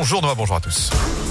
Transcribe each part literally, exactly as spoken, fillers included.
Bonjour Noah, bonjour à tous.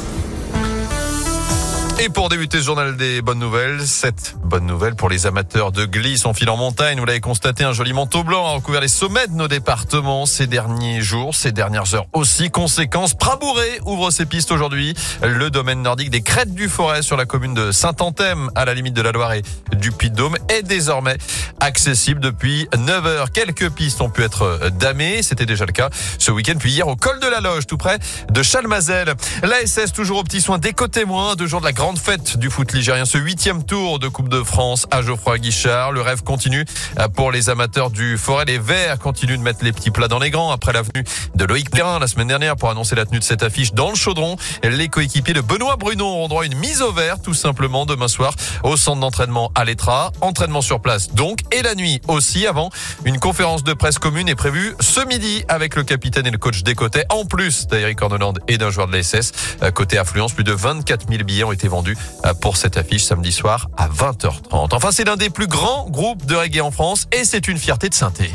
Et pour débuter ce journal des bonnes nouvelles, cette bonne nouvelle pour les amateurs de glisse en file en montagne. Vous l'avez constaté, un joli manteau blanc a recouvert les sommets de nos départements ces derniers jours, ces dernières heures aussi. Conséquence, Prabouré ouvre ses pistes aujourd'hui. Le domaine nordique des Crêtes du Forêt sur la commune de Saint-Anthème, à la limite de la Loire et du Puy-de-Dôme, est désormais accessible depuis neuf heures. Quelques pistes ont pu être damées. C'était déjà le cas ce week-end, puis hier au col de la Loge, tout près de Chalmazel. L'A S S toujours aux petits soins des témoins, deux jours de la grande fête du foot ligérien, ce huitième tour de Coupe de France à Geoffroy-Guichard. Le rêve continue pour les amateurs du Forêt. Les Verts continuent de mettre les petits plats dans les grands après la venue de Loïc Perrin la semaine dernière pour annoncer la tenue de cette affiche dans le chaudron. Les coéquipiers de Benoît Brunon auront droit à une mise au vert tout simplement demain soir au centre d'entraînement à l'Étra. Entraînement sur place donc, et la nuit aussi. Avant, une conférence de presse commune est prévue ce midi avec le capitaine et le coach des Côtés, en plus d'Eric Orneland et d'un joueur de l'A S S. Côté affluence, plus de vingt-quatre mille billets ont été vendus pour cette affiche samedi soir à vingt heures trente. Enfin, c'est l'un des plus grands groupes de reggae en France et c'est une fierté de Sainté.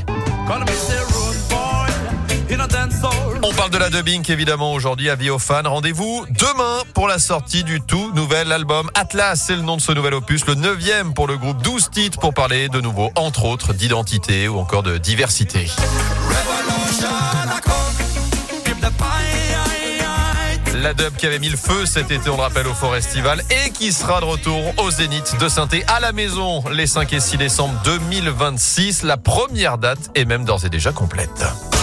On parle de la dubbing évidemment aujourd'hui à Viofan. Rendez-vous demain pour la sortie du tout nouvel album Atlas. C'est le nom de ce nouvel opus, le neuvième pour le groupe. douze titres pour parler de nouveau, entre autres, d'identité ou encore de diversité. La dub qui avait mis le feu cet été, on le rappelle, au Forestival et qui sera de retour au Zénith de Sainté à la maison les cinq et six décembre deux mille vingt-six. La première date est même d'ores et déjà complète.